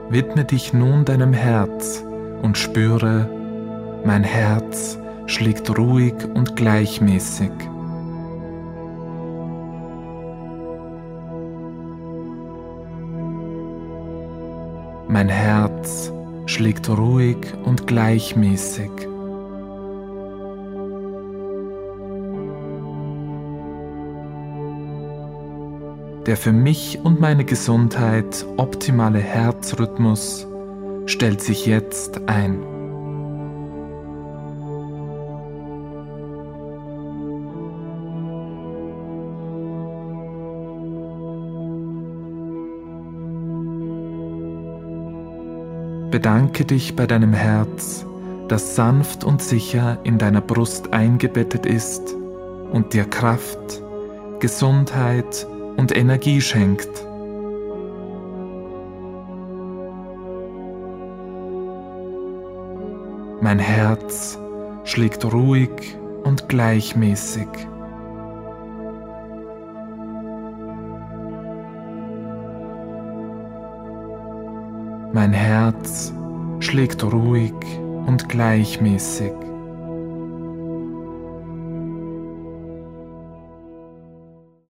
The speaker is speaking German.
Widme dich nun deinem Herz und spüre, mein Herz schlägt ruhig und gleichmäßig. Mein Herz schlägt ruhig und gleichmäßig. Der für mich und meine Gesundheit optimale Herzrhythmus stellt sich jetzt ein. Bedanke dich bei deinem Herz, das sanft und sicher in deiner Brust eingebettet ist und dir Kraft, Gesundheit und Energie schenkt. Mein Herz schlägt ruhig und gleichmäßig. Mein Herz schlägt ruhig und gleichmäßig.